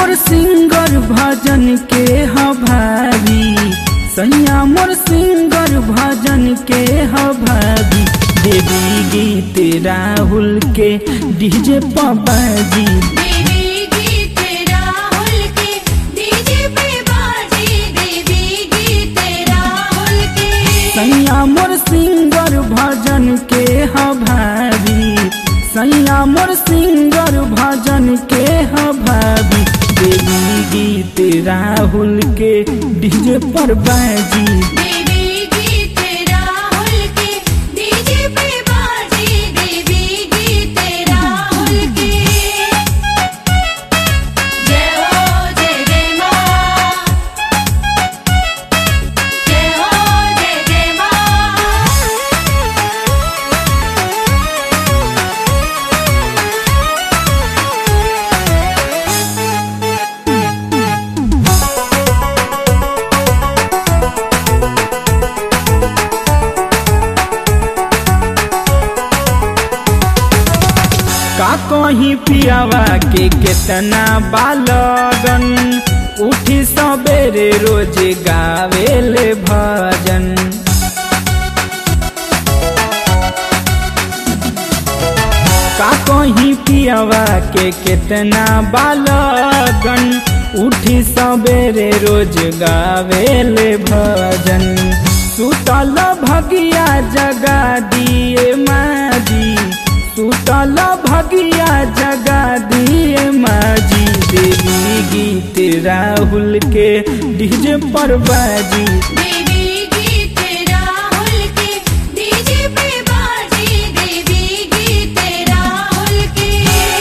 मोर singer भजन के हभावी, सैया मोर सिंगर भजन के हभावी। देवी गीत राहुल के डीजे पर बाजी, देवी गीत राहुल के डीजे पे बाजी, देवी गीत राहुल के। सैया मोर सिंगर भजन के हभावी, सैया मोर सिंगर भजन के हभावी। देवी गीत राहुल के डीजे पर बाजी, देवी गीत राहुल के डीजे पे बाजी, देवी गीत राहुल के। जय हो जय जय माँ, जय हो जय जय माँ। का कहीं पियावा के केतना बालगन, उठी सबेरे रोज गावेले भजन। का कहीं पियावा के केतना बालगन, उठी सबेरे रोज गावेले भजन। सुतल भगिया जगा दिए माजी, सुतल भगिया जगा दिए माजी। देवी गीत राहुल के डीजे पर बाजी, देवी गीत राहुल के डीजे पे बाजी, देवी गीत राहुल के।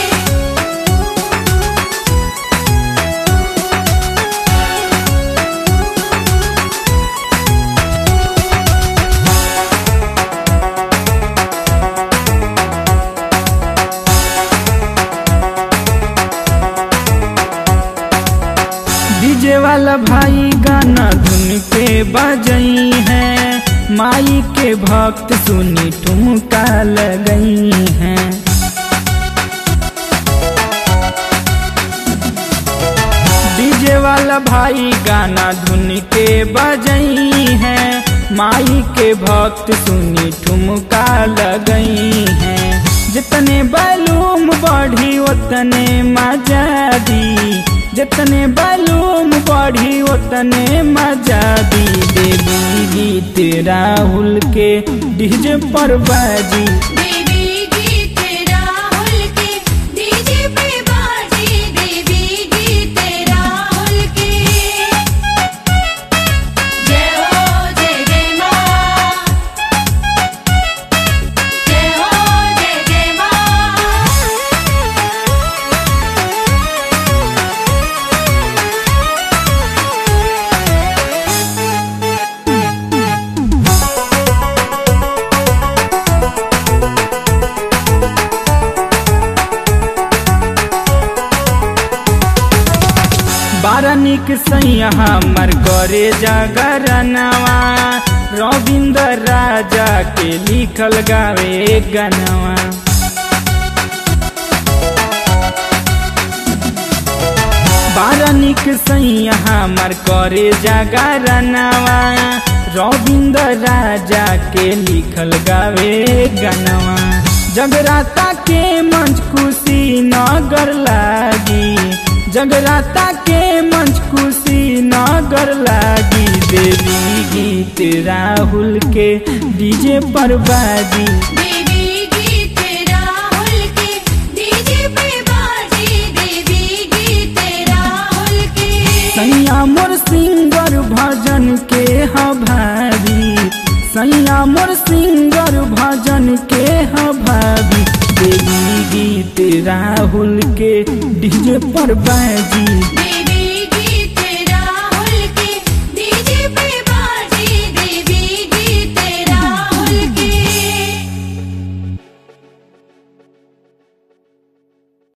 डीजे वाला भाई गाना धुन पे बजई है, माई के भक्त सुनी ठुमका लगई हैं। डीजे वाला भाई गाना धुन के बजई है, माई के भक्त सुनी ठुमका लगई हैं। जितने बैलूम बढ़ी उतने मजा दी, जितने बैलूम बढ़ी उतने मजा दी। देवी गीत राहुल के डीजे पर बाजी, देवी गीत राहुल के डीजे पे बाजी, देवी गीत राहुल के। जय हो जय जय माँ, जय हो जय जय माँ। बारा निक सैया हमर करे जागरनवा, रविंद्र राजा के लिखल गावे गनवा। बारा निक सैया हमर करे जागरनवा, रविंद्र राजा के लिखल गावे गनवा। जगराता के मंच खुशी नगर लागी, जगराता के मंच खुशी नगर लागी। देवी गीत राहुल के डीजे पर बाजी, देवी गीत राहुल के डीजे पे बाजी, देवी गीत राहुल के। सैया मोर सिंगर भजन के हभावी, सैया मोर सिंगर भजन के हभावी। देवी गीत राहुल के डीजे पर बाजी।